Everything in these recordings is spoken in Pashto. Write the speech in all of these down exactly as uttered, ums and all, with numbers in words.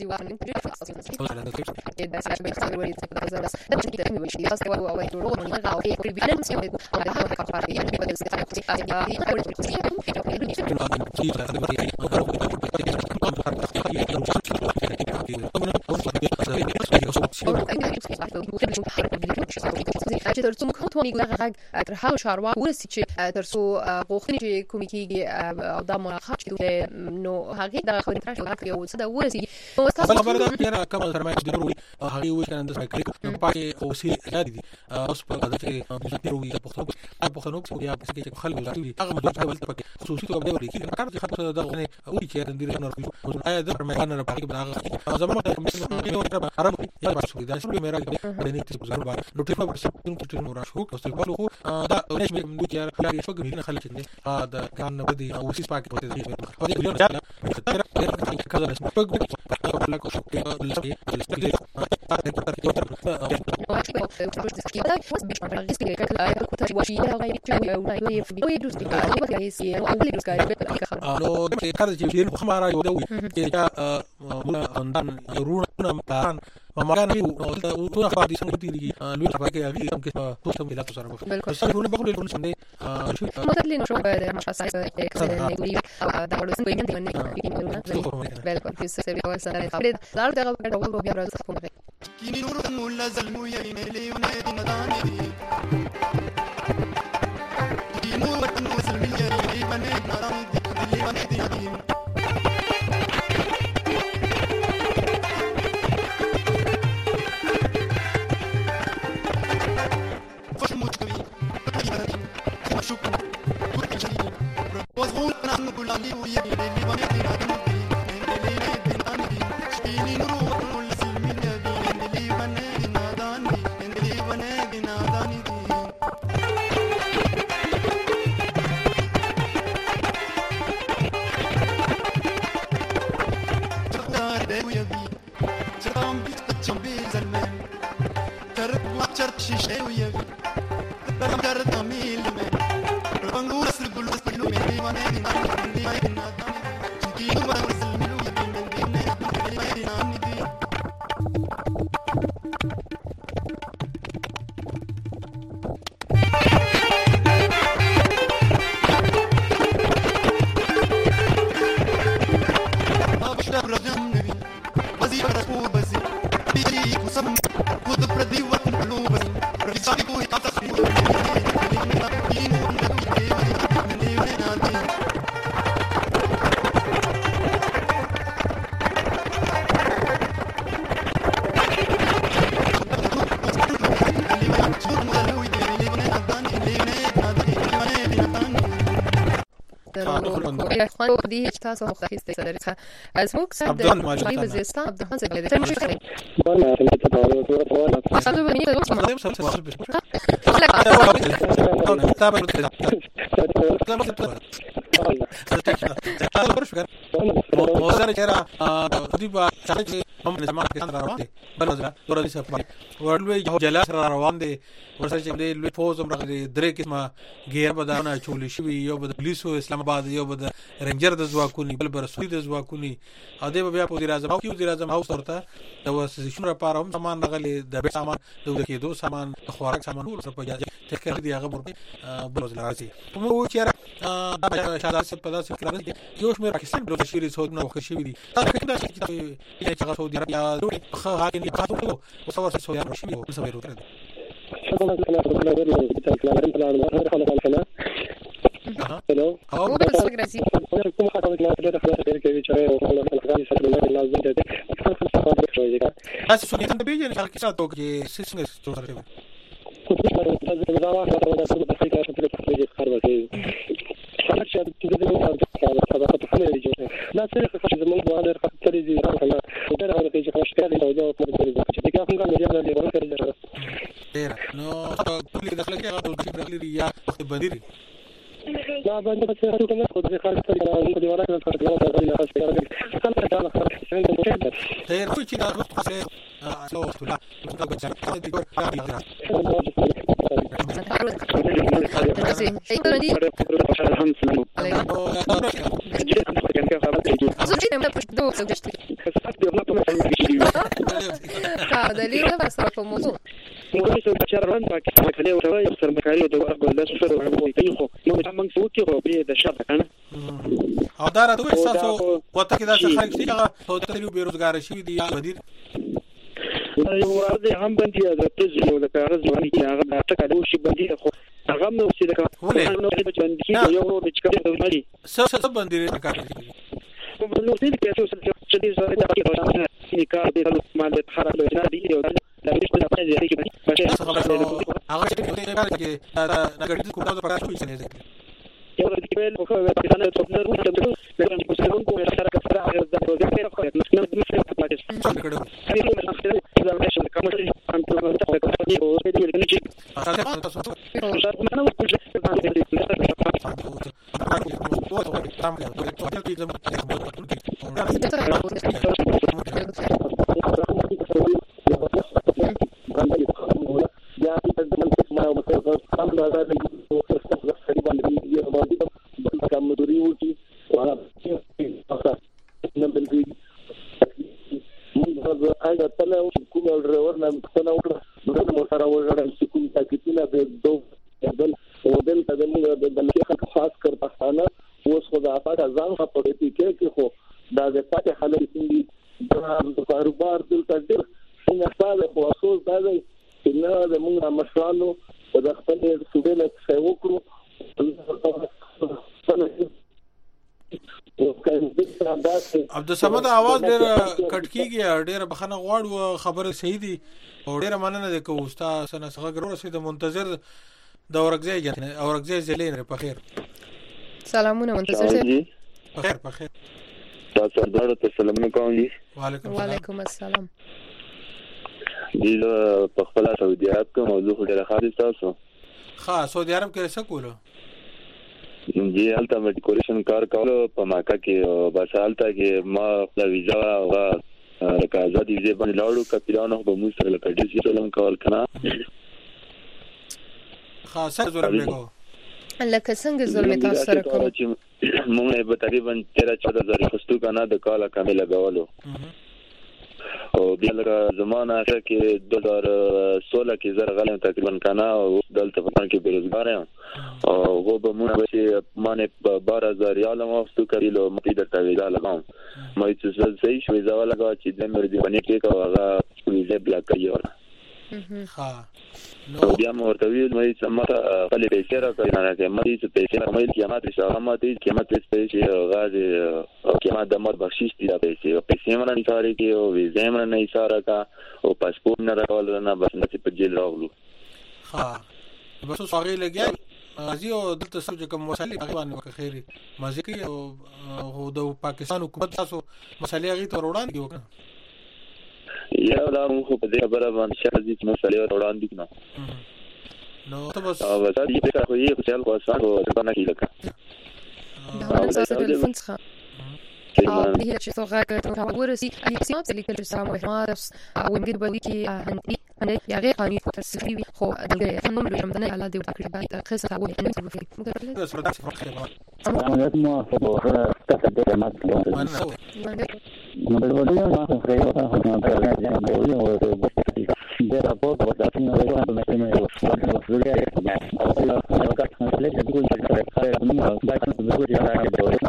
you are in the first it does actually be really the results that you can wish you ask what way to roll on the how it will be then see with the how the car and people is the yeah I would see چې ترڅو موږ ته نیګه غږ تر هغه شاروا ورسې چې ترڅو غوښتنې چې کومې کېږي او دا ملاقات چې نو هغه د خبرې تر شو یو څه دا ورسې نو تاسو خبره ده چې نه کومه فرمایش دی ورو هغه وایي کنه د سایکل نو پاتې او سي یاد دي اوس په دغه چې د ورو د پښتو په پښتنو کې یا په کې خلک ولري هغه مدته په ولته پکې خصوصي توګه دی ورکی کار چې خاطر دغه نه او چې د دې نه آیا د فرمایش نه پاتې بنا زموږ د عرب یا باسو دا شروع مې راځي د دې څه ګزارو باندې نو ټیفا ورسې څنګه چې نور شو او څه خو دا نش مې د چې راځي شو ګمینه خلک نه دا کان نه بدی او سیس پاک پته دی او دې ګلون جاله کله نه سپګ ولا کو شو نو د کار چې شیر خو ما را یو دوی چې اندان رونه پلان ما كان او تو اخبار دي څنګه تیریږي لوی خبره کې هغه کوم کې توسم کې لا تاسو سره بالکل څنګه بقول لكم څنګه متدلين شو بعد ما شاء الله يقولي دا ورو څنګه یې باندې بالکل چې څه به وسره خبره دار دغه په ډول بیا راځي کومه كيني نور ولا زلمو يا ملي ونادي مداني كيني نور ولا زلمو يا ملي ونادي مداني اللي ونادي خو دې تاسو خو خسته سره از موږ سره د شای وزستان د هڅه لري څنګه شي کوي باندې ته ته ورته تاسو به نه اوس ما موزر چیرې د دې په چارج هم نه زمانه کې څنګه راوړي بلوزرا ورته سره ورلوي جلا سره روان دي ورسره چې د لوی فوز هم راغلي درې قسمه غیر بدانه چولې شوی یو بد پولیسو اسلام آباد یو بد رنجر د ځواکونی بل بر سوی د ځواکونی او د بیا په وزیر اعظم او وزیر اعظم هاوس ورته د وسیشن لپاره هم سامان راغلي د سامان د کېدو سامان خوراک سامان ټول سره په تخکر دی هغه ورته بلوزرا راځي مو چیرې دا شاده څه په داسې کړه یو شمېر پاکستان بلوزرا شری سعود نو خوشي وي دا کله چې چې سعودي عربیا خو هغه نه پاتو او څو څه سعودي عربیا شي او څه ورته شكرا لك على الكلام الكلام Hello. Oh, grazie, grazie. Come ha fatto la fotografia che c'è una fotografia satellite la zona di Ah, sono in tanto bene che sa to che se sono sto saremo. كنت لازم نزاوى هذا هذا الدقيقة عشان تلقى تخرج خربة كذي. فهذا الشيء تقدر تقول هذا هذا خط حمل يجي. لا ترى خش زمان وهذا خط تريزي هذا وده هذا تيجي خش كذي لو جاء مرة تريزي. تيجي أخوان قال مجال اللي بروح تريزي. ترى no كل دخل كذا هذا الشيء دخل لي يا وقت بديري. لا بعد بس هذا كمان خد خارج ترى خد وراك الخارج لا تقول لا خش كذا. كان كذا خارج عند المشهد. ترى كل شيء ده وقت خسر. سو لا. ها د لیرو سره په موضوع موږ څه بچر روان پاکستان کې یو څه یو سر مکاري د ورغول د سره ورغول خو نو موږ څه وکړو به د شاته کنه او دا راته احساسو وته کې دا څه خلک چې هغه سوداګري بیروزګار شي دي یا بدیر یو ورته هم باندې د تزو د کارز باندې هغه د ټکا شي باندې خو هغه نو چې د کوم نو د باندې یو نو د چکه د مالي څه څه باندې کار کوي نو دې کې څه چې دې زره د پاکستان کې کار د مال خراب نه دی یو لا مش په دې ځای کې باندې هغه چې دې کار کوي دا نګړې کوم ډول پکار شوی څه نه یو د کېبل خو په پاکستان ته څومره ورته د لکه په څلورو کومه سره کفاره هغه د پروژې په خو نه نه مشه پاکستان کړو هغه له مخکې د نشل کمرشل ان په څه په کومه او دې دې کې چې تاسو تاسو نه نو څه عبدالصمد आवाज ډېر کټ کیږي ډېر بخنه غواړو خبره صحیح دي او ډېر مننه ده کو استاد سن څنګه ګرو رسید منتظر د اورګزی جن اورګزی زلین په خیر سلامونه منتظر په خیر په خیر تاسو سردار ته سلام کوم دي وعلیکم وعلیکم السلام دي په خپل سعودي عرب کې موضوع ډېر خاص تاسو ها سعودي عرب کې څه کولو جی حالته مې ډیکوریشن کار کولو په ماکا کې بس حالته کې ما خپل ویزا او لکه ازادي ویزه باندې لاړو کپیرانو به مو سره لکه ډي سي سلام کول کنه خاصه ظلم نه کو لکه څنګه ظلم تاسو سره کوم موږ به تقریبا تیرہ چودہ زره خستو کنه د کاله کامل لګولو او بیا لکه زمانه کې دو هزار سولہ کې زر غلم تقریبا کنه او دلته په کې بیروزګار یم او غو به مونږ به مانه بارہ هزار ریال مفتو کړلو مې د تویدا لګام مې چې صحیح شوې ځا لګا چې د مې دی باندې کې کاغه ویزه بلاک کړو ها نو بیا مورته ویل مې سمته خپل پیسې راکړې نه راکې مې چې پیسې راکړې قیامت شامه دې قیامت پیسې غاړي او قیامت د مر بخشش دي پیسې پیسې مې نه کاري کې او ویزه مې نه اشاره کا او پاسپورت نه راول نه بس نه په جیل راغلو ها بس صغیر لګیا ازي او دلته څه کوم مسالې هغه باندې خیری مازه کې او د پاکستان حکومت تاسو مسالې هغه ته وړاندې وکړه یا دا موږ په دې خبره باندې شرعي مسالې وړاندې کړو نو ته بس او دا دې څه خو یې خپل کوسان او څنګه کیلکه دا څه ټلیفون څخه او دې چې څنګه کړو ورسي هیڅ څه لیکل چې سلام او موږ به وکی هندي انا يا غير قانوني تسريبي خو القانون اللي جنبنا على دي وتاكل بعد خسر ابو انه يصرف فيه انا ما فوق تفدد ما ما بالوديه ما في خير ما بلاد يعني بيقولوا هو ده رابط وضعت انه هو مثل ما هو وصل لي يعني لو كانت ليش تقول خير منه بعد ما بيقول يا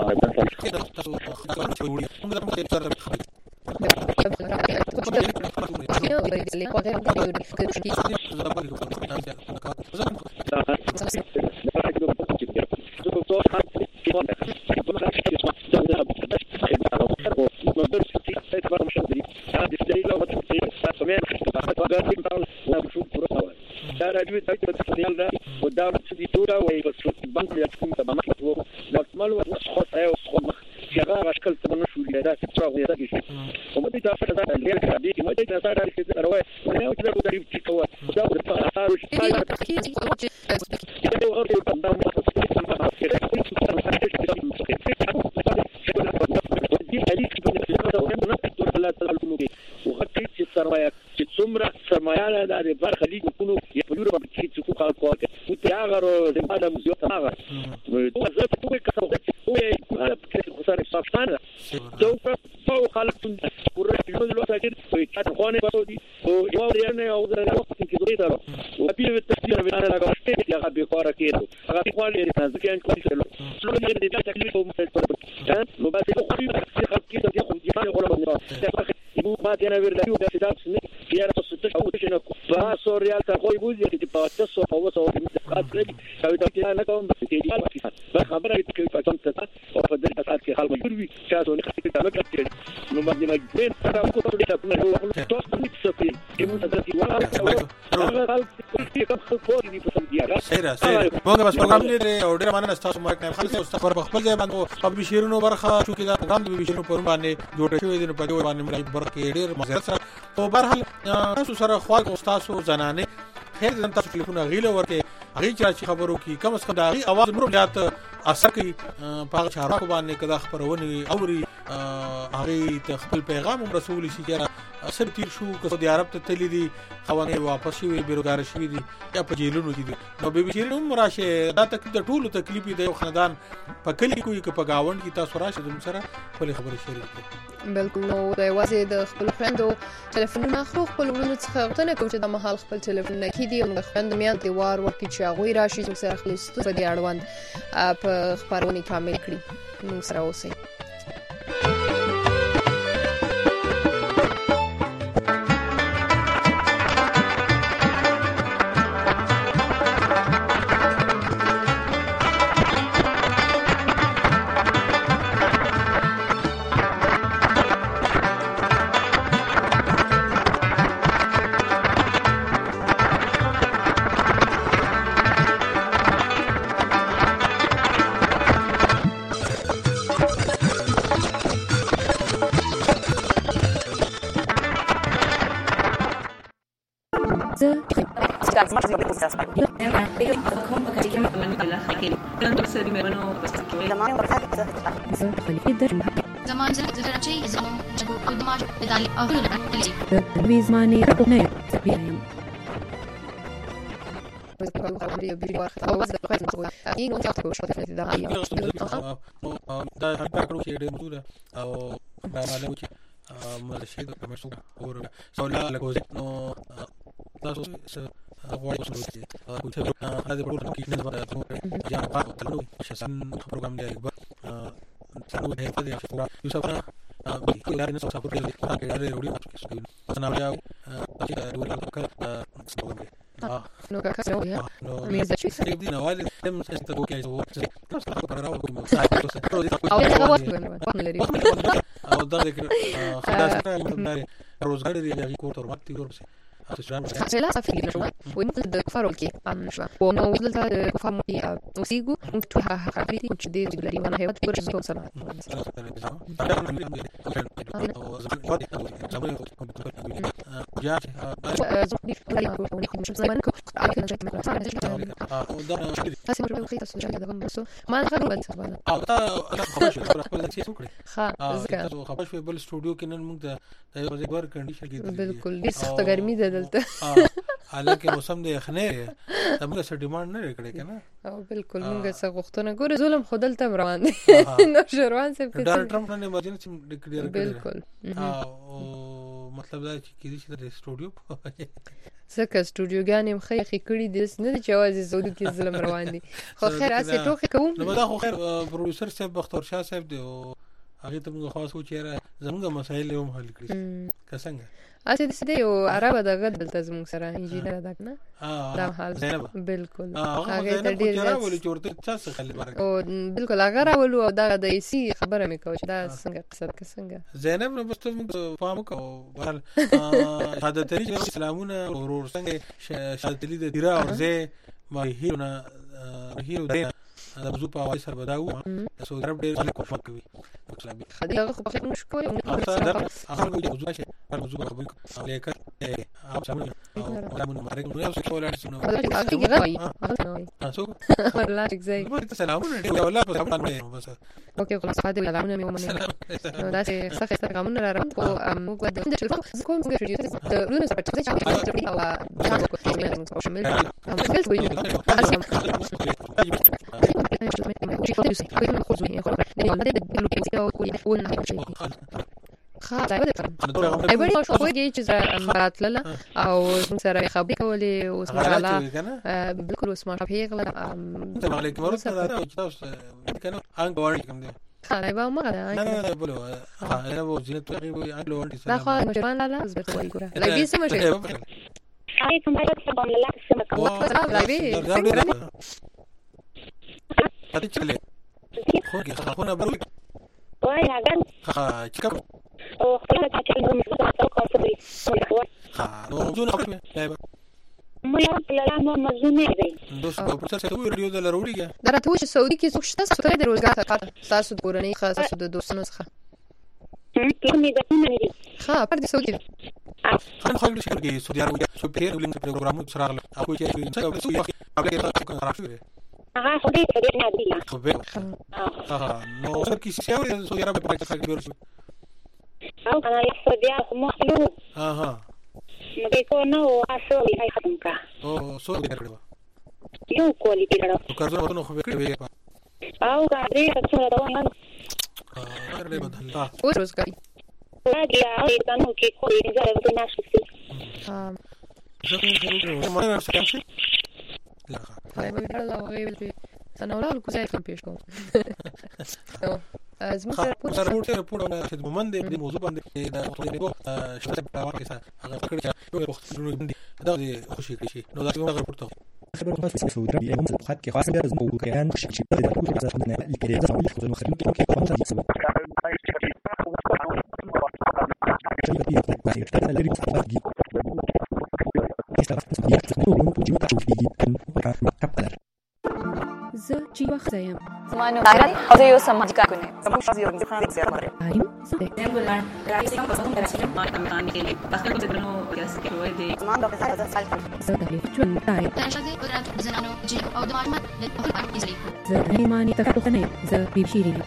شغال اشكال تبنى شو اللي ده تشرح ويا ده وما دي تفرق ده اللي هي الحديث ما دي تساعد على كده روايه ولا كده بدري بتكوا وده بتاع وش ده هو غير قدام دي حديث بنفسه وكان نفس لا تعلموا به وخطيت السرمايه تصمر سرمايه ده بار خليج يكونوا يفلوا بتشي تسوق على القوات وتعاغروا زي ما ده مزيوت عاغر وزات هو كسر هو على خساره صفانه سوف فوق خلق ورجل الوقت كده شاته خونه پاتې او یو ورنه او د وخت کې دوی ته او په دې تفصیل باندې راغلی چې هغه به کار کړو هغه په خپل لري تاسو کې ان کړو څلور دې د تکلیف او مستقبل نو بس یو خو چې خلک کې ته خو دي غوړ باندې یو ما ته نه ورته یو چې تاسو نه بیا تاسو ته او چې نو په سوريال ته خو یو ځي چې په تاسو په وسو کې مستقبل لري کوي ته نه کوم چې دې په خبره کې په کوم څه او په دې تاسو کې خلک جوړوي چې تاسو نه خپل ته کړی نو باندې نه دې تاسو کو ته ډېر په نو تاسو نه څه کوي چې موږ ته چې واه سیره سیره موږ بس پروګرام لري او ډېر مننه تاسو مو کنه خلک تاسو خبر خپل ځای باندې په بشیرونو برخه چې دا پروګرام د بشیرونو پر باندې جوړ شوی دی په دې باندې موږ برخه ډېر مزه سره او برحال تاسو سره خو تاسو زنانه خیر زم تاسو ټلیفون غیله ورته هغه چې خبرو کی کم از کم دا غي आवाज نور زیات اثر کوي په چارو باندې کدا خبرونه اوري هغه ته خپل پیغام رسول شي چې اثر تیر شو که سعودي عرب ته تللی دي خوانه واپس شي بیروګار شي دي یا په جیلونو کې دي نو به بشیرونو مراشه دا تک د ټولو تکلیف دی خاندان په کلی کوي که په گاوند کې تاسو راشه زم سره خپل خبره شریک کړئ بالکل نو دا واسه د خپل فرندو ټلیفون اخرو خپل ورونو څخه غوښتنه کوم چې د محل خپل ټلیفون نه کیدی او د فرند میان دی وار ورکی چې هغه راشي چې سره خپل ستو په دې اړوند په خبرونه کامل کړي نو سره اوسئ زمان زهرة شيء زمان جبوا قدماش بدالي أغلى بزماني رقمي بيهم دا هغه کړو چې ډېر موجوده او باندې وچی مرشد کومشو اور سولا لګوځي نو تاسو غواړئ چې کوم څه هغه په ټول کې نه زما یا په تلو شسن پروګرام دی اکبر څنګه به ته یو څه یو څه په لارې نه څه په دې کې لري وړي تاسو نه راځو تاسو ډول کړه نو کا څه وایي نو مې ځکه چې دې نو والي تم څه ته وکړي چې تاسو خبر راو کوم او دا وخت لري او دا خلاص نه روزګار دی هغه کور تر وخت ورسې Se la fi na shwa we mut de farol ki am shwa o no wudl ta ko fam ki o sigu un tu ha ha khafiti un chide jiglari wana hayat ko shto sana ja زوقي فلي ko ni ko shto zaman ko akena jek ma sana هسه مرة خيط السجل هذا بس ما نخرب بس بنا اه انا خبرش خبر شي سوکړي ها ذکر تاسو خبر شوي بل سټوډیو کې نن موږ ته یو ځای ور کنډیشن کې بالکل ډیر سخت ګرمي ده دلته حالکه موسم د یخنه موږ څه ډیماند نه کړی کنه او بالکل موږ څه غوښتنه ګوره ظلم خودلته روان دي نو شروان سم کې ډونالد ټرمپ نه ایمرجنسي ډیکلیئر کړی بالکل او مطلب دا چې کې دي د سټوډیو زکه سټوډیوګانې مخې خې کړي دي نه چې आवाज زودو کې ظلم روان دي خو خیر اسه ټوخه کوم نو دا خو خیر پروډوسر صاحب بختور شاه صاحب دی او هغه ته موږ خاص و چې زموږ مسایل هم حل کړی څنګه اسه دې یو عربه د غدل تزمون سره انجینر ده کنه دا حال بالکل هغه ته ډیر زیات ولې چورته تاسو خلک ورک او بالکل هغه راولو او دا د ایسی خبره مې کوي دا څنګه قصه څنګه زینب نو بس ته فهم کو بهر شهادت لري اسلامونه ورور څنګه شهادت لري د تیرا ورزه ما هیونه هیو دی دا بزو په وای سره بداو سو درب ډیر خلک کوفت کوي خدای خو په خپل مشکو یو نه هغه هغه د بزو شي پر بزو خبرې الیکه ا سامونه او موږ مرګ نو یو څه ولاړ شنو هغه غوي تاسو والله ځای سلامونه ډیر والله په سلام بس اوکې خلاص فاده لامونه مې ومنه نو دا چې څه څه کومه را راو او موږ د ټلیفون کوم څنګه شي ته رونه سره څه چې او دا کو کوم سوشل میډیا هم فیس وي ښه دا به کړم ای بډې خو دې چې راتلله او سره خبرې کولې اوس مالا بالکل اوس ما په غلا ته مالک ورته دا چې تاسو کنه انګ ورډ کوم دی خاله به ما نه نه نه بولو ها انا بو زینت تقریبا انګ ورډ دا خو مشوان لا لاس به کوي ګوره لګي سم شي اي کوم ډول څه باندې لا سم کوي لګي پاتې چلے خو کې خلونه بروي وای هغه ها چې کوم او خپل چې موږ تاسو کوو ها نو جون خپل مله لا مو مزونه دی دوست په پروسس ته ویډیو د لروړي دا راته چې سعودي کې څوک شته ستاره د روزګار ته تاسو د کورنۍ خاصه د دوستانو څخه ټول می ګټنه نه دي ها پر دې سعودي خان خو دې چې سعودي عربي سو پیر ولین پروګرام سره راغله اكو چې څه څه یو خپل کې راځي هغه خو دې څه نه دي خو به ها نو څه کې څه یو سعودي عربي په کې څه ورسې او انا یې سعودي مو خلو ها ها مګې کو نو اسو یې ختم کا او سو دې کړو یو کولی کړو کارونه نو خو به کړې او غاړي څه روانه ا دې بدل ها او روزګاری راځي او تاسو کې خو دې زره په ناشې ها زه خو مې نه څه شي لا هاي به لا غوي به انا ولا لكم زي كم بيشكم از مثلا سره ورته پورونه چې مومن دې د موضوع باندې دا خو دې کو شته په اړه کې هغه فکر چې یو وخت باندې دا دې خوشي کړي نو دا څنګه راپورته خبر ما في سعودي عربية هم صفحات كي خاصة لازم أقول كيان شيء شيء بدي أقول كذا من الكلام ده عملي خذ المخرج كي كي فهمت يسوي زه چې وخت یم زمانو او زه یو سم ځکه کنه سم شازي او ځکه خان زیات مره ایم زه دیم ولر راځي کوم څه کوم راځي ما تمام کې بخښه چې دنو کیسه کې وای دي زمان د قصه د سال زه د لیکچر تای دا شاده قدرت زنانو جي او د معلومات د خپل ځای زه ایمانی تکړه نه زه بشیری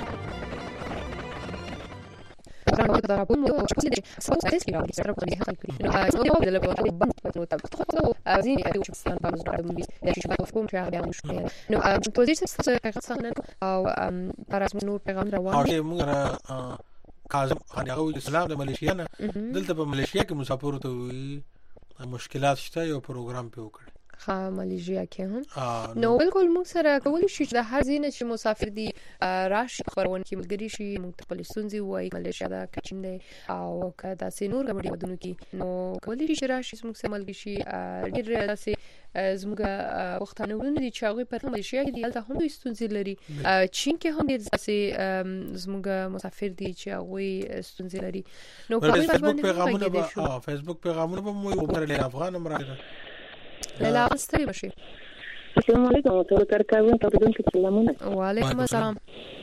كان وقت ضربون وشخص لي صوت عايز كده بس ضرب طريقه خلق كده نو هو اللي بقى بند نو تاب تخطو عايزين يدوا شوف سان بامز بعد من بيس يعني شو بقى فيكم شاعر يعني مش نو بوزيشن صار او راس نور پیغام روان او موږ را کاظم خان هغه اسلام د ماليشیا نه دلته په ماليشیا کې مسافر ته مشکلات شته یو پروګرام په وکړ ها ماليزیا کې هم نو بالکل موږ سره کولی شو چې د هر ځای چې مسافر دي راشي خبرونه کې ملګری شي موږ ته پالیسونځي وایي ماليزیا دا کچین دی او که دا سينور غوډي ودونو کې نو کولی شي راشي موږ سره ملګری شي ډېر داسې زموږ وختونه ونه دي چې هغه په ماليزیا کې دلته هم ستونزې لري چین کې هم ډېر داسې زموږ مسافر دي چې هغه ستونزې لري نو فیسبوک پیغامونه به فیسبوک پیغامونه به مو یو پر افغان امراله لا استري بشي السلام عليكم ورحمة الله وبركاته سلامونه وعليكم السلام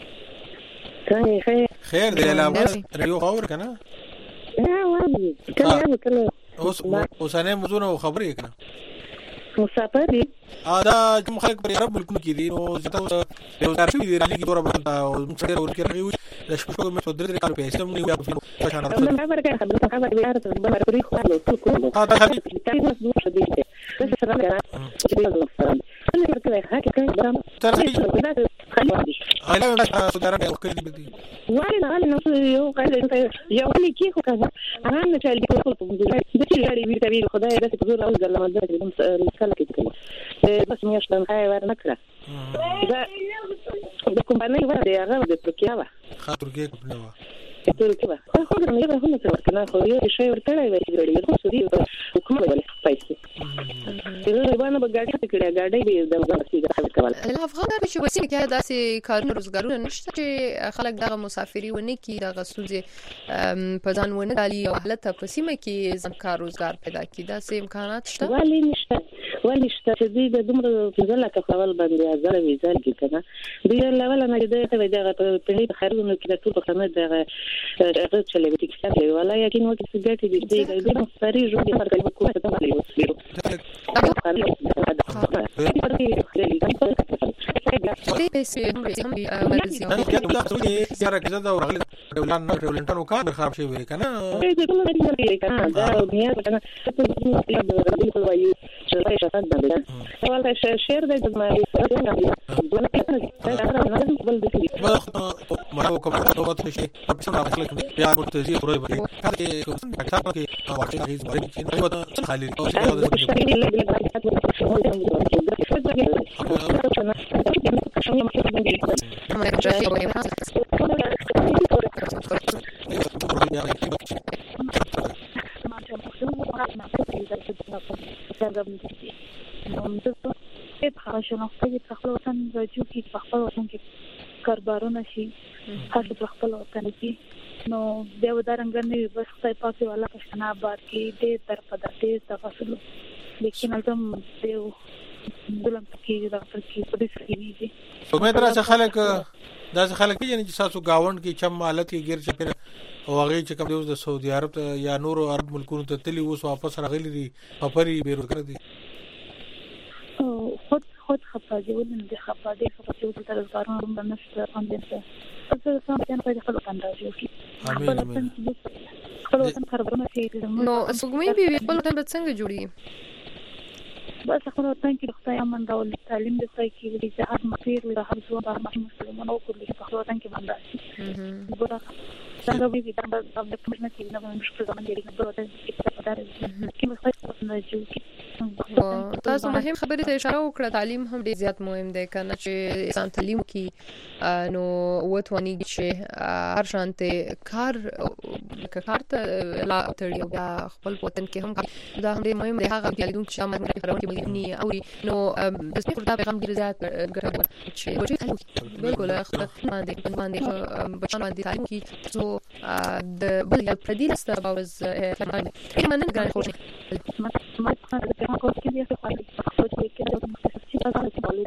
خير خير خير دي لا بس ريو خبر كنا لا والله كلام كلام اوس اوس انا مزونه خبري كنا مسافري دا کوم خلک پر عرب ملکونو کې دي نو زته یو ځای شوی دی راځي دوره باندې او څنګه ورکه راغلی د شپږو مې درې کال په اسلام نیو په فشان راځي نو خبر کړه خبر خبر دی ارته به مرګري خو له ټول کوم ها دا خبر تاسو نو دوه شدي څه سره راځي چې له فرام څنګه ورته هکې کوي برام تر خلي انا مش سودارا او کړی دي وای نه نه یو کله یو ولي کې خو کنه انا نه چل دي خو په دې چې لري ویل کوي خدای دې ته زور او ځل ما ده کله کې بس مې شلم هاي ورنکړه دا د کمپانۍ ور دی هغه د ترکیه وا ښه ترکیه کومه وا ترکیه خو خو نه یو هم څه ورکنه خو یو شی ورته وایي چې ګړې خو سړي حکومت ولې پیسې دغه باندې به ګاډي ته کړه ګاډي به د موږ څخه خبر کول الافغان چې وسیله کې داسې کارونه روزګارونه نشته چې خلک دغه مسافری ونه کی دغه سوزي په ځان ونه دالي او حالت په سیمه کې ځم کار روزګار پیدا کی داسې امکانات شته ولی نشته ولی شته چې د دومره فزله کفول باندې ځل ویزل کې کنه د لول نه د ته دغه په دې خیرونو کې د ټول په خدمت دغه هغه چې لګیږي چې ولا یقین وکړي چې ګټي دې دې د مستری جو د مرګ په کومه ته باندې وسیرو دې سي هم مرزي سره کې دا ورغلي ولان نه ولنټانو کار خراب شي کنه دې کومه دې کنه دا بیا کنه ته په دې کې وایي شرای شفاعت باندې اول شعر د جمعي سره نه بل د ما هو کوم څه وته شي په څه راغلی بیا ورته زی خوري به کله کوم څه کې واقعي هیڅ باندې چې نو څه خالي او څه شناخته په خپل وطن راځو کې په خپل وطن کې کاربارونه شي هر څه په خپل وطن کې نو بیا ودارنګ نه بس خدای پاک والا پښتنه آباد کې دې تر په دې تفاصیل لیکن البته یو دلم کې دا چې په دې کې دي امید راځه خلک دا خلک چې تاسو گاوند کې چم حالت کې غیر چکر او هغه چې کوم د سعودي عرب یا نور عرب ملکونو ته تللی اوس واپس راغلي دي خبري بیروزګار دي خود خود خپاجي ولن دي خپاجي خپاجي د ترګارونو د نشته اندته څه څه څنګه په خپل وطن راځي امين امين خپل وطن کارونه کوي نو سګمې به خپل وطن به څنګه جوړي بس خپل وطن کې خدای امن راول تعلیم د ځای کې د جهاد مخیر له هر څو به مسلمانانو کولې په خپل وطن کې باندې ګوره څنګه به دې د پښتنه کې نه مشکل باندې لري په وطن کې په دار کې مخکې نه جوړي تاسو مهم خبرې ته اشاره وکړه تعلیم هم ډیر زیات مهم دی کنه چې انسان تعلیم کې نو وټونی چې هر شانته کار کار ته لا تړي او خپل وطن کې هم دا هم مهم دی هغه چې لیدون چې شامل کړي ملګری او نو بس په دا پیغام ډیر زیات ګرځي چې بالکل خپل باندې باندې بچان باندې تعلیم کې څو د بل پردي ست باوز باندې مننه ګرځي خوش ما ما کوم کې دې څه خاطر سوچ کې دا چې تاسو ته بالي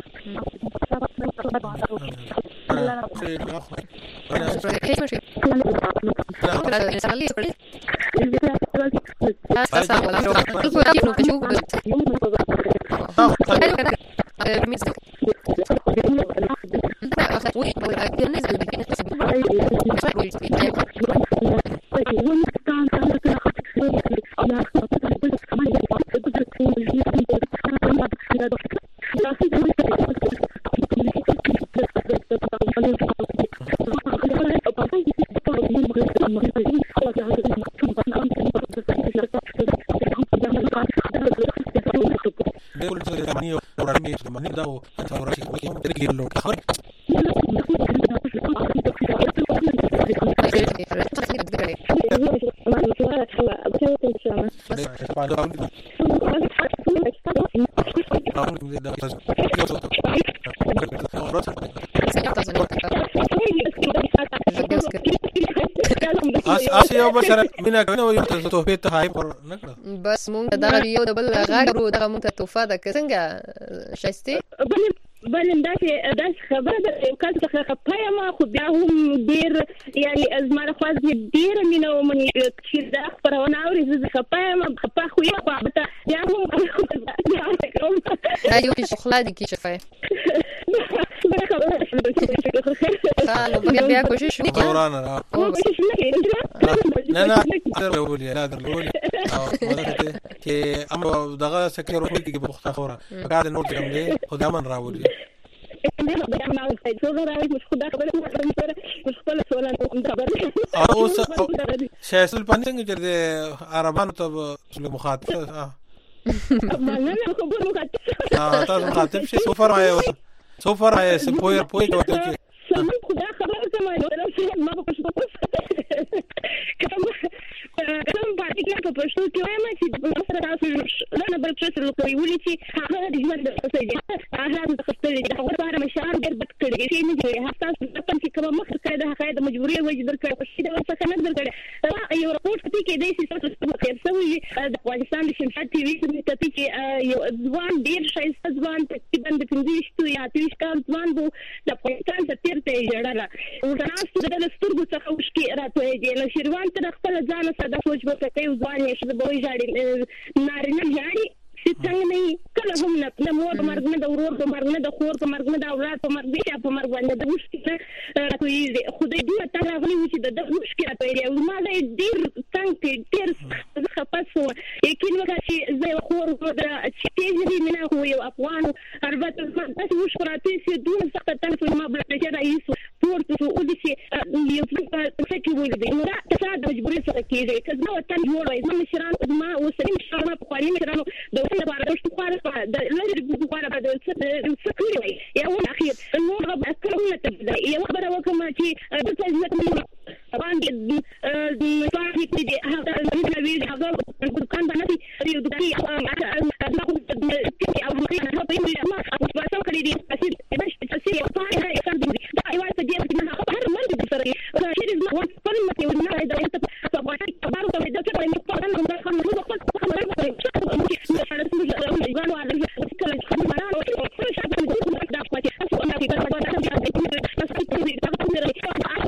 اس یو بشر مینا کنه یو ته توفیق ته هاي پر نکړه بس مونږ دا یو د بل غاړو دا مونږ ته توفه ده څنګه شایسته بلم دا چې دا خبره د کال څخه خپایا ما خو بیا هم ډیر یعنی ازمره خواز ډیر مینه ومن چې دا پرونه اوري زه خپایا ما خپا خو یو بابته یا هم دا یو چې خلا دي کې شفای خالو بیا بیا کوشش وکړه دوران را نه نه در ولې نه در ولې او ولته چې امر دغه سکه روح کې په وخت خوره کار نور کوم دی خدای من راوړي اوس شایسل پنځه چې د عربانو ته مخاطب ها تاسو مخاطب شي سفر آیا سفر آیا سپویر پوي کوته چې سمون خدا خبر سمه نو ما په پښتو کوم کوم باندې کې په پښتو کې وایم چې په سره تاسو نه بل څه سره کوي ولې چې هغه د ژوند د څه دی هغه د خپل د هغه لپاره مشار ډېر بد کړی چې نه دی تاسو په کې کوم مخ کړی د هغه د مجبوري وجه درکړی په شي د څه نه درکړی یو راپورټ کې دی چې تاسو په خیر سوي د افغانستان د شمشاد ټي وي ته چې یو ځوان ډېر شایسته ځوان تقریبا د پنځه یا اتریش کال ځوان وو د افغانستان ته تیرته جوړه ورناست د سترګو څخه وشکي راته دی نو شیروان ته خپل ځان سره سوچ وکړي او ځوان یې شته به جاړي نارینه جاړي چې څنګه نه کله هم نه مور مرګ نه د ورور په مرګ نه د خور په مرګ نه د اولاد په مرګ بیا په مرګ باندې د وشکي راته یې خدای دې ته راغلی چې د وشکي راته یې او ما دې ډیر څنګه ډیر واپس یقین وکړه چې زه یو خور ودره چې تیز دي منه خو یو افغان البته تاسو مشکلاتي چې دوه سخت تاسو ما بل چې راځي پورت او دي چې یو څه کې ویل دي نو دا تصادف مجبوري سره کېږي چې نو وطن جوړوي زما مشران ما وسلیم شرما په قوانين مشرانو د وطن لپاره د شپاره د لږ د لپاره د څه کوي یو اخیر نو هغه کړو ته یو خبره وکم چې د څه باندې د فارغ دي هغه د ویل هغه دکان باندې یو دکان او هغه په دې ما په څو کړي دي چې د شپې په فارغ هي څنګه دي دا یو څه دي چې هغه هر مرګ د سره چې د وخت په مته یو نه دا ته په باندې کبارو ته د څه په مقام نه دا خلک نو خپل خبره کوي چې دا حالت موږ غواړو علي کله چې خبره نه وي او څه شي په دا پاتې تاسو هم دا کار وکړئ تاسو هم دا کار وکړئ تاسو هم دا کار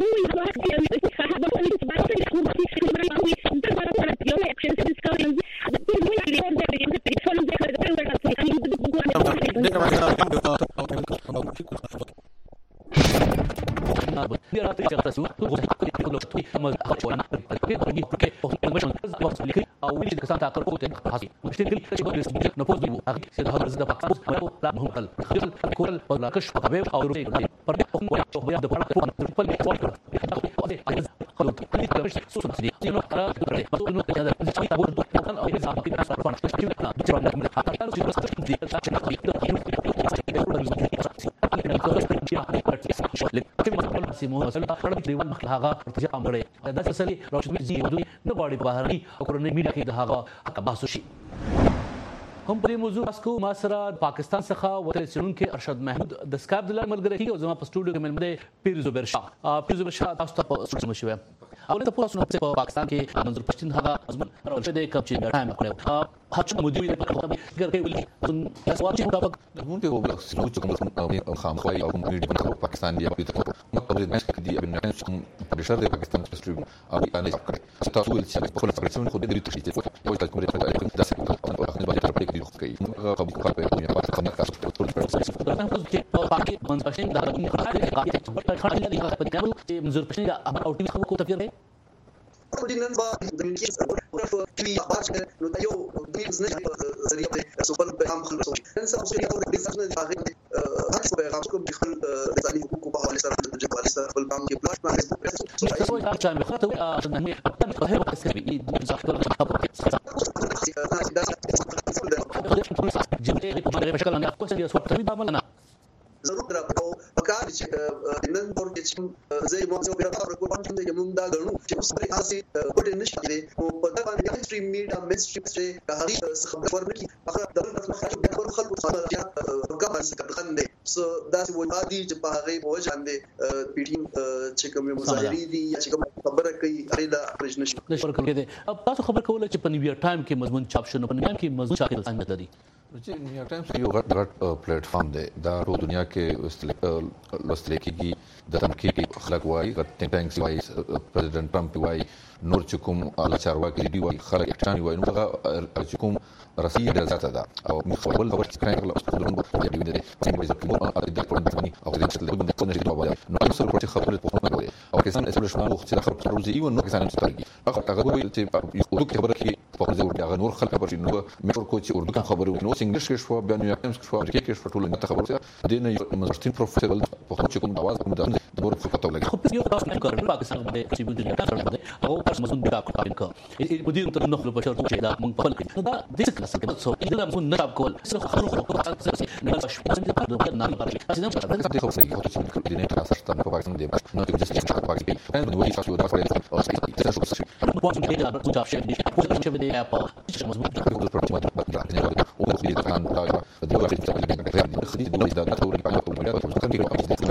سیمو سره خلک دیوال مخ هغه ارتجاع امړي دا تسلی روشن دي دوی نه باندې بهرني او کورنۍ میډیا کې د هغه بحث شي هم په موضوع اسکو ما سره پاکستان څخه وتل سنونکو ارشد محمود د سکایپ د لارې ملګری او زما په سټوډیو کې ملمده پیر زبیر شاه پیر زبیر شاه تاسو ته په سټوډیو شوی او ته په تاسو په پاکستان کې منظور پښتون هغه ازمن راول شوی کپ چې ټایم کړو هڅه مودي په خپل ګر کې ولې تاسو واچې مطابق مونږ په وګړو سنو چې کوم خام خوای او کوم میډیا په پاکستان دی په تاسو مقابله مېش کې دی ابن نشم په شر د پاکستان په سټوډیو او انا کړ تاسو ول چې په خپل فکرونه خو دې لري چې یو تاسو کومه ټاکل دا څه په باندې تر پټ دی کوي قبول کړو په یو په خپل کار دا هم چې په پاکي منځپښین د هغه خاطر قاعده په خاطر د هغه په کارو چې منځپښین د امر او ټي خلکو ته پیری Ordinance ba demikian for kli abash no tayo dins ne zariya pe subal pe ham khal so dan sa usri au de sasne baghi hak pe ham ko bi khal zali huquq ba wala sar de wala sar bal bam ke plot ma facebook so so ta cha me khata عشان هي تبقى هي بس كبي مذاكره جمله بشكل انا اكو سنه صوت تبي بعملنا ضرور راپو پکار چې نن ور کې چې زه مو زه بیا په کوم څه کې موږ دا غنو چې اوس پرې اسي پټ نشي کېږي او په دا باندې هیڅ میډیا میسټریم چې هغه خبر ورنکي هغه د خلکو د خلکو خبره چې کومه څه کړنده سو دا څه وایي چې په هغه په وجه باندې پیټین چې کومه مظاهرې دي چې کومه خبره کوي اړ دا پرېښ نشي د شکر کوي اب تاسو خبر کوله چې په نیویارک ټایم کې مضمون چاپ شونه په نیویارک کې مضمون چاپ کېدل څنګه لري چې نیویارک ټایمز یو غټ غټ پلیټ فارم دی دا ټول دنیا کې لوستل کېږي د تحقیق خلک وایي غټ ټینکس وایي پریزیدنت ټرمپ وایي نور چې کوم اعلی چارواکي دي وایي خلک احترام وایي نو هغه چې کوم رسمي ډیر زیاته ده او خپل خبر چې کړای غل اوس په دغه په دې دی چې موږ زکه مو د پروندنی او د دې څه د کوم نشي ډوبه نو تاسو ورته خبرې په خپل وایي او کسان اسبل وخت چې خبر پروزي ایو نو کسان څه کوي هغه هغه وایي چې یو څه خبره کې په ځای ورته هغه نور خلک خبر شي نو مې ورکو چې اردو خبرو نو انګلیش کې شو بیا نیویارک ټایمز کې شو امریکا کې شو ټول نه خبر څه دین یو مستین پروفیسور په خو چې کوم आवाज کوم د دور په پتو لګي خو په یو تاسو نه کار پاکستان باندې چې بده نه کار او پس مسون بیا کوم کا په دې تر نو خپل بشر چې دا مونږ په خپل کې دا د څه کلاس کې سو دا مسون نه کول څه خبرو خو نه شو څنګه دا د نه پاره چې دا څه د خو څه خو چې د نه تاسو ستاسو په پاکستان دی نو ته جست چې پاکستان دی وایي تاسو دا فرق او څه څه شو څه په پوهنځي کې دا څه چاپ شوی دی په څه چې دی په چې مضمون د پروګرام او د دې کان دا د یو وخت چې د خدي د نوې دا توري په اړه په اړه کوم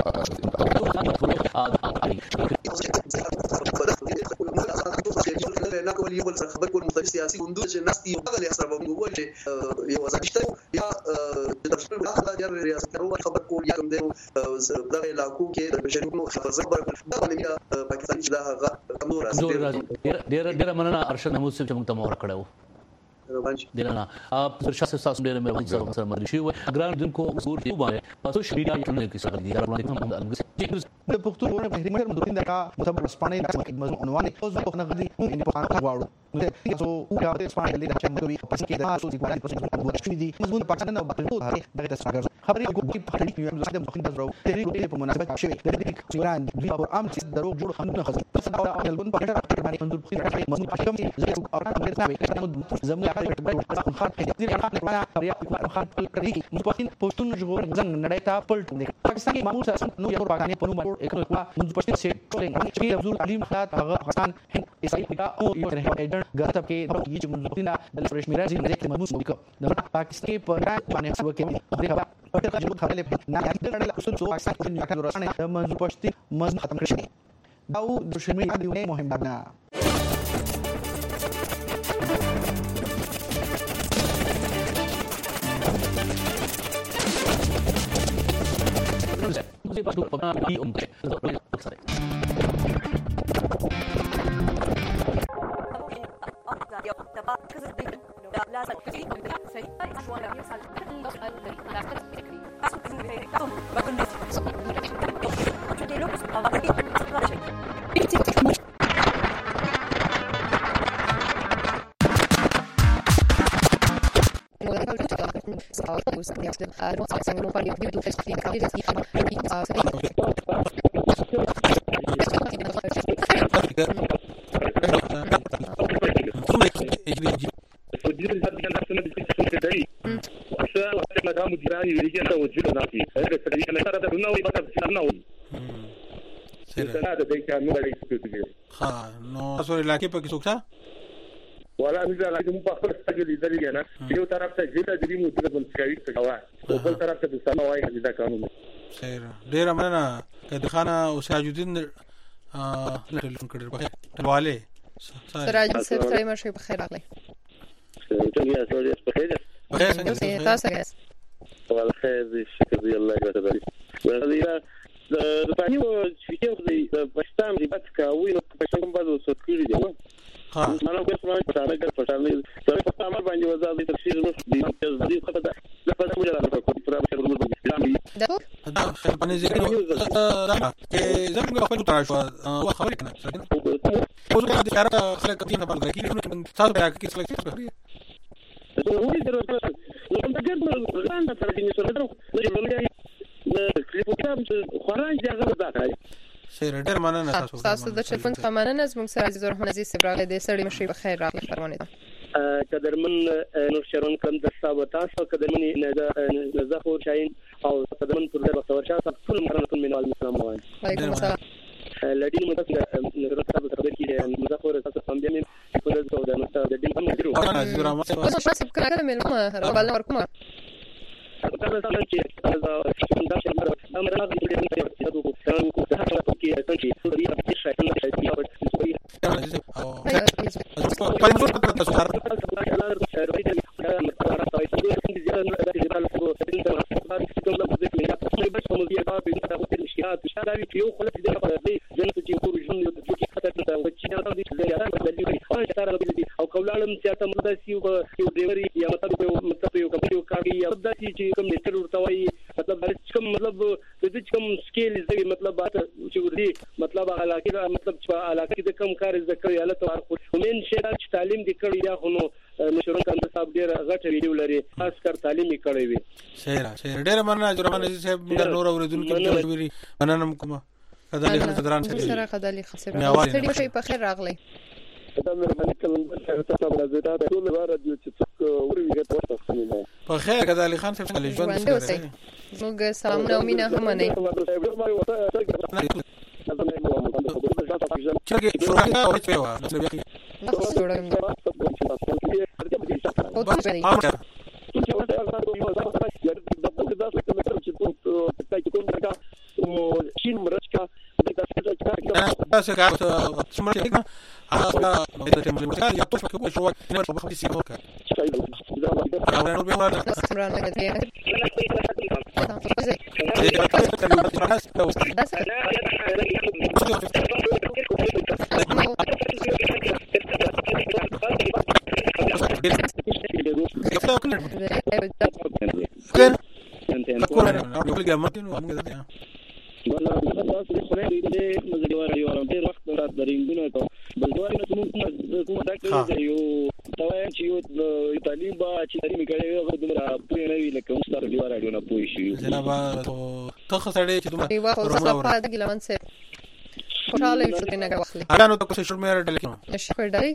نه کول یو بل خبر کول مختلف سیاسي ګوندونه چې نستي او هغه لاسره وګورئ چې یو ځانشته یا د تفصیل په اړه د ریاست کارو خبر کول یا کوم د علاقو کې د بشرونو خبر دا باندې پاکستان چې دا هغه کمزور راځي ډېر ډېر مننه ارشد محمود صاحب چې موږ ته مور کړو دینا اپ درشا سے ساس ډېر مې وځه سره مری شي و ګران دن کو زور دی باندې په سوشل میډیا کې کې څنګه دي راوړل د پښتو ورته په هیڅ مهر مدوین دا متبر سپانې د مضمون عنوان او زه په نغدي ان په خان غواړو تاسو وګورئ چې فایل د چمګوي پس کې د تاسو د کومه پروسه په شوې دي مضمون پاکستان او باطل هغه دغه تاسو خبرې او په پټړي کې یو ځای د مخکې درو ترې په مناسبت شوی د دې څوران دوی او عام چې درو جوړ خندونه خزر تاسو دا الګون په اړه باندې منظور په اړه مضمون پاکستان زه او اوران په اړه نه زموږ هغه په اړه خاط دې خاط نه یا په خاط کړی متوقین پښتون جوړ ځنګ نړۍ ته پلټ دي پاکستان کې معمول سره نو یو پاکستاني په نوم اکو منځ پښتون سي ټولنګ چې حضور علیم خاط هغه پاکستان اسرائیل کا او یو رهبر ایجنټ ګرځب کې د چې منځ پښتون د فرش میراثي د مضمون موکو د پاکستان په اړه باندې څه وکړي دا په ټکا جوړ خبرې نه یاد کړل اصول څو پاکستان په نیټه ورسانه د منځ پښتون مضمون ختم کړی دا د شمیر د یو مهم بنا मुझे पास तो पता नहीं उम्र तो सर ها نو تاسو علاقې په کې څوک څه ولا موږ علاقې مو په خپل څنګه لیدل کېنه یو طرف ته جیل د ریمو د بنسکاوي څخه او بل طرف ته د سماوي د قانون سره ډیر مننه کده خانه او سراجالدین ا ټلیفون کړل په ټلواله سراج صاحب ته مشه په خیر راغلی ته یې تاسو په خیر ته تاسو ګاس والله خیر شکر دی الله تعالی ولې د پانیو چې د پاکستان د باتکاوي نو پاکستان باندې وسوکړي دی ها نو کوم څه په اړه کې پټاله سره په تامل باندې وځي تفسیر نو د دې خبره د په موږ راځو په پروګرام کې موږ دا دا باندې ذکر دا چې زموږ خپل تر شو او خبرې کنه اوس دا د کار خلک کتي نه باندې کې نو تاسو بیا کې څه کوي وې درته نو دا ګر ځان د ترجمه سره درو نو موږ د کلیپ کې خوران ځای دا کوي سره ډېر مننه تاسو تاسو د ټلیفون څخه مننه زموږ سره عزیز الرحمن عزیز سبراغه د سړی مشي په خیر راغلی فرمانه ده قدرمن نور شرون کم د صاحب تاسو قدرمن نه زه خو شاین او قدرمن پر د بختور شاه ټول مرنه منوال مسلمان وای وعلیکم السلام لدین متاسفه نظر تاسو تر کې مزه خو تاسو هم دې په دغه ډول د نو د دین هم درو عزیز الرحمن اوس تاسو کله مې نو راول ورکوم تاسو څنګه چې تاسو دا چې مرا امر راغلی د دې په تاسو کو څنګه کو څه حالت کې څنګه چې سوري په څه شي څنګه چې او کولالم چې تاسو مداسي یو ډیوري یا مطلب مطلب یو کمپیو کاږي یا داسي چې کوم نیټر ورتوي مطلب کوم مطلب د دې کوم سکیل زوی مطلب چې وردي مطلب علاقه مطلب چې علاقه د کم کار ذکر یاله تو ومن شي چې تعلیم د کړي یا خو نو مشرون کاند صاحب ډیر غټ ویډیو لري خاص کر تعلیمي کړي وي شهر شهر ډیر مننه جرمان عزیز صاحب نور اوریدونکو ته ویري مننه کوم کدالي خدران سره کدالي خسر سړي شي په خیر راغلی دا مې باندې کلم تاسو راځي دا ټول واره دي چې څوک ورېږي تاسو څنګه په خیر کدالي خان صاحب کله ژوند سره موږ سلام نو مینا هم نه چرګ شورا او چې وا نو بیا تاسو جوړم او تاسو کار څومره څنګه هغه د تیمور مشکل یا تاسو کوم شو نه په خپل سیمه کې دا نو به ولا سمران نه دی والله تاسو د خپل دې مزګوار یو ډېر وخت رات درینګونه ته بلدوار نه کوم کوم دا کې یو دا چې یو تعلیم با چې تعلیم کړي هغه دومره پوه نه وي لکه مستر دی راډیو نه پوه شي جناب ته خسړې چې دومره یو خو صفه د ګلمن سره خوشاله یو څه نه غواخلي اګه نو تاسو شروع مې راډل کړم شکر دی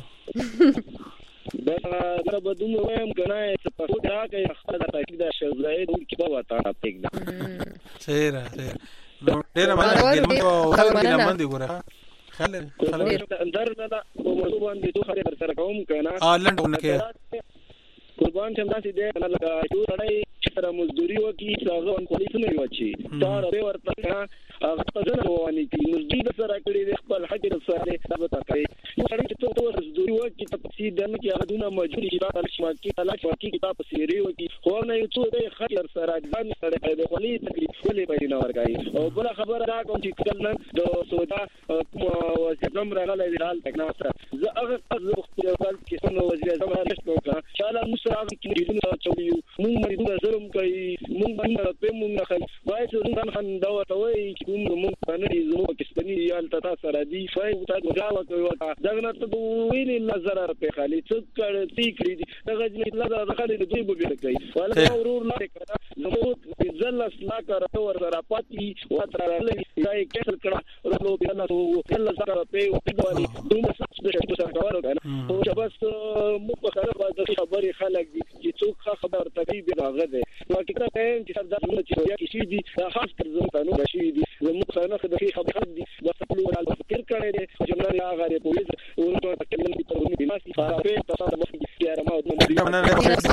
دا دا بدوم وایم کنه چې په دا کې خپل تاکید دا شزای د کی په وتا پېګ دا سره سره نو ډېر باندې ګلمن او ګلمن دی ګوره خاله خاله اندر دا موضوع باندې دوه خبرې سره کوم کنه ا لندن کې قربان چندا سي دې نه لگا یو لړۍ چې تر مزدوري وکي څنګه ان پولیس نه وچی دا به ورته هغه څنګه رواني کی مزدوري سره کړی د خپل حق سره ثابت کړي یو لړۍ چې ته مزدوري وکي ته پسې دنه کې هغه دونه مجبوري چې دا لښما کې طلاق وکي کتاب سری وکي خو نه یو څو د خطر سره باندې سره د خولي تکلیف ولې باندې نه ورګای او بل خبره را کوم چې کله د سودا او سپتم راغله د حال تکناسه زه هغه خپل خپل کې څنګه وزیر اعظم راځم کوم شاله راغلی کې دې نه چولیو مونږ باندې د ظلم کوي مونږ باندې په مونږ نه خل وای چې نن خان دا وته وای چې مونږ مونږ باندې زموږ پاکستاني یال تاسو سره دی فای او تاسو غواړئ کوي وتا دا نه ته ویلې نظر په خالي څه کړې دي کړې دي دا غږ نه دا خالي د دوی بوګل کوي ولا ورور نه کړه نو ځلس لا کړه تور سره پاتې وتر لې دا یې کېسل کړه ورلو په نه تو کله سره په وګړي دوی څه څه سره کاوه او چې بس مو په خبره باندې خبرې خلک دي چې څوک خبر تکلیف دی هغه دی نو کله چې چې دا څنګه چې یا کسی دي دا خاص تر زموږ قانون راشي دي زموږ قانون خو د خبر دي بس خپل ولال فکر کړي دي چې موږ نه هغه پولیس او نو تکلیف دي پرونی دي ناسي فارابه تاسو د مخکې یاره ما نو دي نه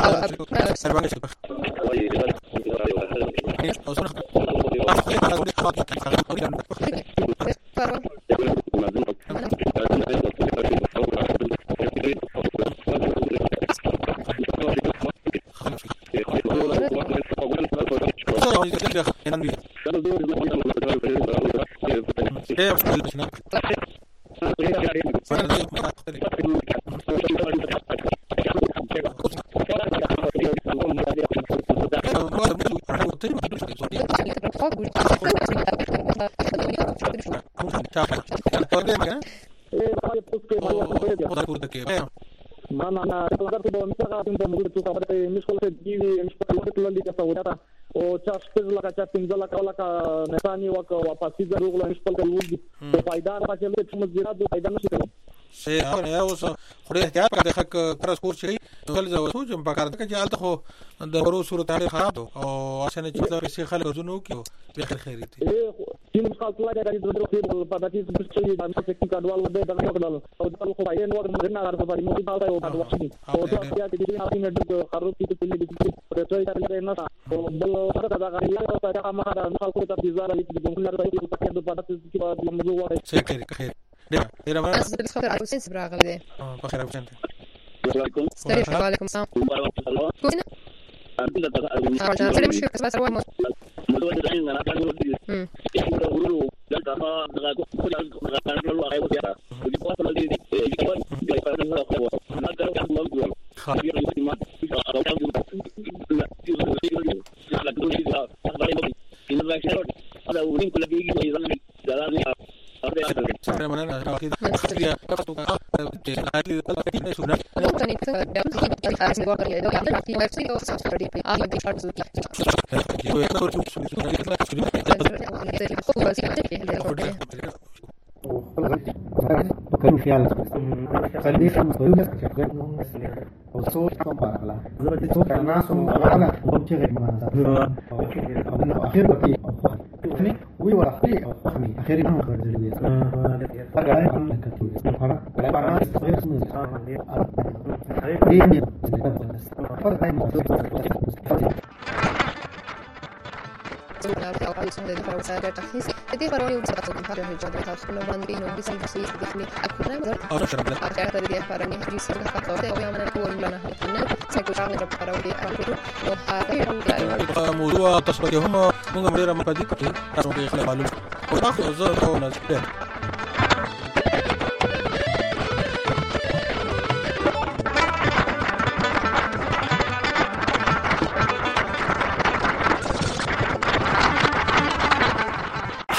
ما ما انا اقدر تبغى مثلا انت موجود تو خبرت مش كل شيء مش كل شيء اللي كسوته او چا شپږ لکه چا پنځه لکه لکه نسانی وک واپسې ضرورت نه شپږ لوګي په پایدار باندې چې موږ زیات پایدار نشو کوي سي هغه اوس خوري احتیاط کړه خک پر سکور شي ټول زو سوچم په کار ته چې الته خو د ورو صورت حال خراب او اسنه چې څلور شي خلک زونو کیو به خیر دي چې موږ خپل لا د درو په پاتې چې د ټیکنیکل کډوال ود د نو کډوال او د خپل خو یې نو موږ نه غواړو په موږ دا او د وخت او د بیا د دې نه نه د خروج کې په دې کې په ټول ځای نه او بل هغه دا غوړي او دا ما دا خلکو ته بيزار لې د کوم لاره کې په کې د پاتې چې په موضوع وایي خیر خیر ډیر ډیر ما تاسو د خبر او سنس براغله دي په خیر اوسه وعلیکم السلام علیکم السلام کوینه عندنا تاسو سره مشكله بس هو موضوع ده انا كان بقول يقولوا لا ترى ده كل كان له غير وجهه ودي بس ما دي يقول جاي فاهم الله هو ما كان كان موضوع خبير ما او كان لا لا كل شيء اخبار ان الله يشهد هذا ولين كل بيجي يظن ده سره مننه اخیری اخیری تاسو ته اخیری تاسو شو نه نو ته نه ته دا څه ورته دی دا یو څه وایي چې اوس څه دی په اړه کې شارټ زوکی یو یو څه څه كان خيال خليه في مسؤولية كشغل أو صوت كم بارلا زبدة صوت الناس وعلى وبتغير ما أبنا أخير بقي أخواني ويورا أخي أخواني أخير ما خرج البيت فقال أنا كتير فقال لا بعد غير سمين إيه فرق ما زموږ او خالص د فرصت تخصیص د دې پرونی او څه په اړه چې د تاسو نو باندې نو د سیمې تخصیص د خپل اکوره او شرب له هغه د دې پرونی چې څنګه تاسو ته او یمنه کول نه نه څه کو شامل راپاره او دې او هغه موضوع تاسو ته هم موږ مړه مقدمه کوي تاسو ته خپل معلومات او تاسو زه او نه